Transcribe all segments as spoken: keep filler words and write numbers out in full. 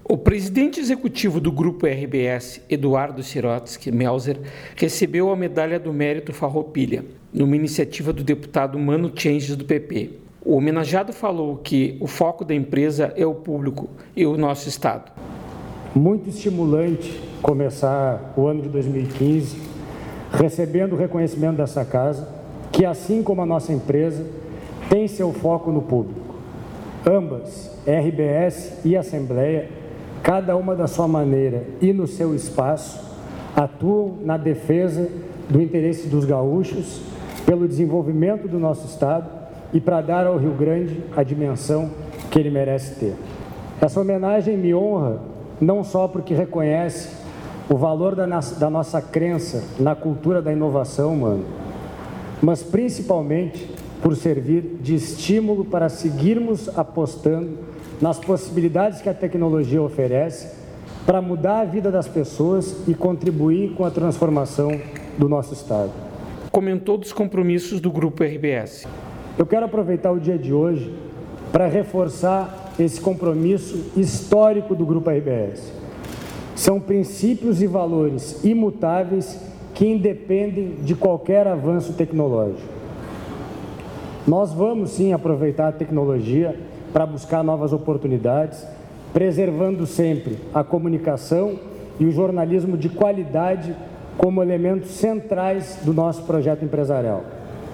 O presidente executivo do Grupo R B S, Eduardo Sirotsky Melzer, recebeu a Medalha do Mérito Farroupilha, numa iniciativa do deputado Mano Changes do P P. O homenageado falou que o foco da empresa é o público e o nosso Estado. Muito estimulante começar o ano de dois mil e quinze recebendo o reconhecimento dessa casa, que assim como a nossa empresa, tem seu foco no público. Ambas, R B S e Assembleia, cada uma da sua maneira e no seu espaço, atuam na defesa do interesse dos gaúchos, pelo desenvolvimento do nosso Estado e para dar ao Rio Grande a dimensão que ele merece ter. Essa homenagem me honra não só porque reconhece o valor da, da nossa crença na cultura da inovação humana, mas principalmente por servir de estímulo para seguirmos apostando nas possibilidades que a tecnologia oferece para mudar a vida das pessoas e contribuir com a transformação do nosso Estado. Comentou dos compromissos do Grupo R B S. Eu quero aproveitar o dia de hoje para reforçar esse compromisso histórico do Grupo R B S. São princípios e valores imutáveis que independem de qualquer avanço tecnológico. Nós vamos sim aproveitar a tecnologia para buscar novas oportunidades, preservando sempre a comunicação e o jornalismo de qualidade como elementos centrais do nosso projeto empresarial.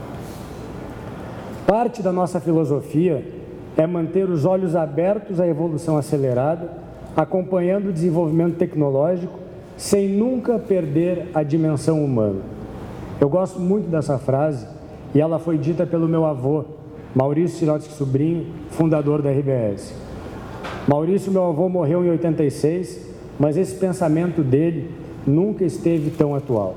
Parte da nossa filosofia é manter os olhos abertos à evolução acelerada, acompanhando o desenvolvimento tecnológico, sem nunca perder a dimensão humana. Eu gosto muito dessa frase e ela foi dita pelo meu avô, Maurício Sirotsky Sobrinho, fundador da R B S. Maurício, meu avô, morreu em oitenta e seis, mas esse pensamento dele nunca esteve tão atual.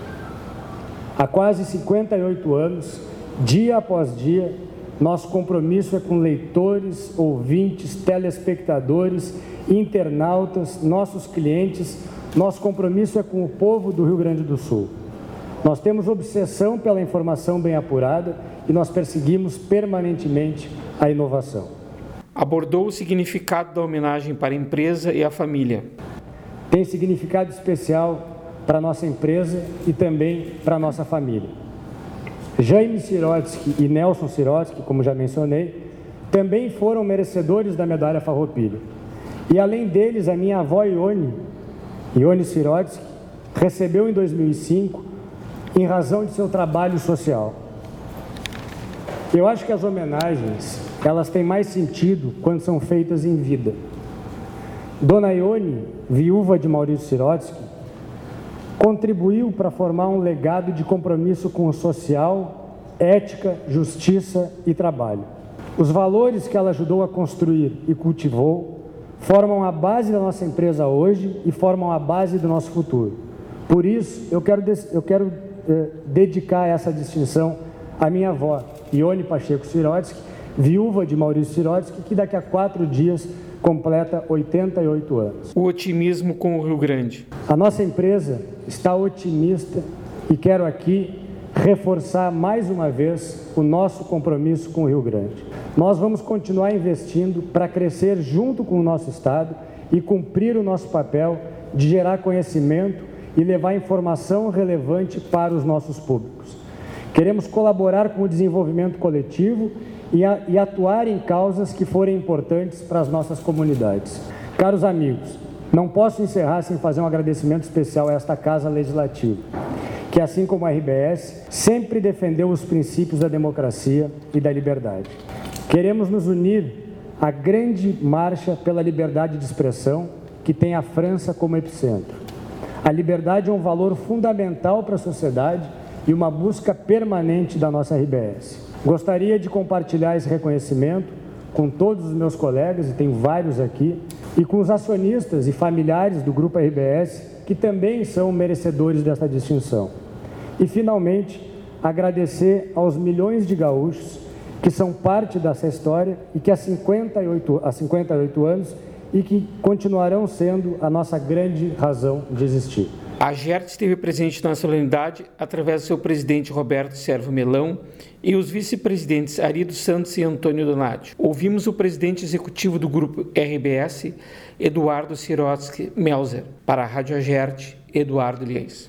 Há quase cinquenta e oito anos, dia após dia, nosso compromisso é com leitores, ouvintes, telespectadores, internautas, nossos clientes. Nosso compromisso é com o povo do Rio Grande do Sul. Nós temos obsessão pela informação bem apurada e nós perseguimos permanentemente a inovação. Abordou o significado da homenagem para a empresa e a família. Tem significado especial para a nossa empresa e também para a nossa família. Jaime Sirotsky e Nelson Sirotsky, como já mencionei, também foram merecedores da Medalha Farroupilha. E além deles, a minha avó Ione, Ione Sirotsky, recebeu em dois mil e cinco em razão de seu trabalho social. Eu acho que as homenagens, elas têm mais sentido quando são feitas em vida. Dona Ione, viúva de Maurício Sirotsky, contribuiu para formar um legado de compromisso com o social, ética, justiça e trabalho. Os valores que ela ajudou a construir e cultivou formam a base da nossa empresa hoje e formam a base do nosso futuro. Por isso, eu quero, eu quero eh, dedicar essa distinção à minha avó, Ione Pacheco Sirotsky, viúva de Maurício Sirotsky, que daqui a quatro dias completa oitenta e oito anos. O otimismo com o Rio Grande. A nossa empresa está otimista e quero aqui reforçar mais uma vez o nosso compromisso com o Rio Grande. Nós vamos continuar investindo para crescer junto com o nosso Estado e cumprir o nosso papel de gerar conhecimento e levar informação relevante para os nossos públicos. Queremos colaborar com o desenvolvimento coletivo e, a, e atuar em causas que forem importantes para as nossas comunidades. Caros amigos, não posso encerrar sem fazer um agradecimento especial a esta Casa Legislativa, que, assim como a R B S, sempre defendeu os princípios da democracia e da liberdade. Queremos nos unir à grande marcha pela liberdade de expressão, que tem a França como epicentro. A liberdade é um valor fundamental para a sociedade e uma busca permanente da nossa R B S. Gostaria de compartilhar esse reconhecimento com todos os meus colegas, e tenho vários aqui, e com os acionistas e familiares do Grupo R B S, que também são merecedores desta distinção. E, finalmente, agradecer aos milhões de gaúchos que são parte dessa história e que há cinquenta e oito, há cinquenta e oito anos e que continuarão sendo a nossa grande razão de existir. A Agert esteve presente na solenidade através do seu presidente Roberto Servo Melão e os vice-presidentes Arido Santos e Antônio Donadio. Ouvimos o presidente executivo do Grupo R B S, Eduardo Sirotsky Melzer. Para a Rádio Agert, Eduardo Liens.